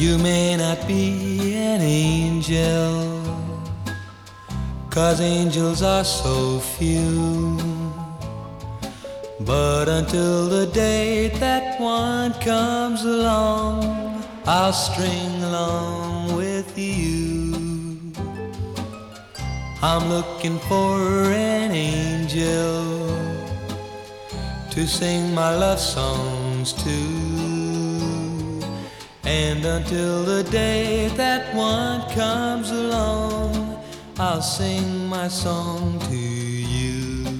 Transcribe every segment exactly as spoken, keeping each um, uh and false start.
You may not be an angel, 'cause angels are so few. But until the day that one comes along, I'll string along with you. I'm looking for an angel to sing my love songs to. And until the day that one comes along, I'll sing my song to you.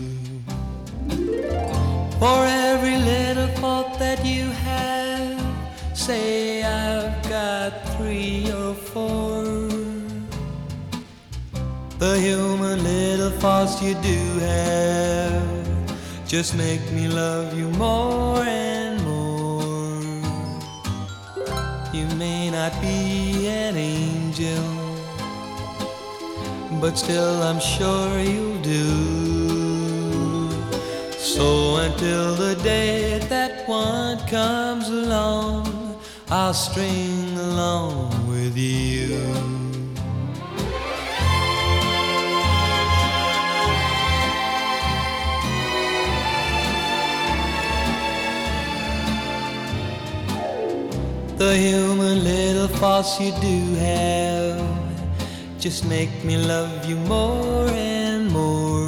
For every little fault that you have, say I've got three or four. The human little faults you do have just make me love you more and more. You may not be an angel, but still I'm sure you'll do. So until the day that one comes along, I'll string along with you. The human little faults you do have just make me love you more and more.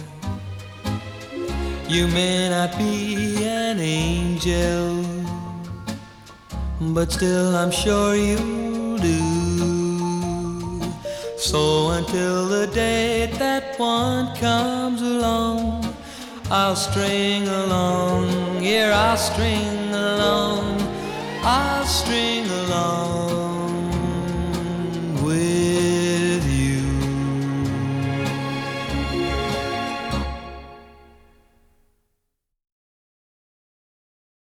You may not be an angel, but still I'm sure you do. So until the day that one comes along, I'll string along, yeah, I'll string along, I'll string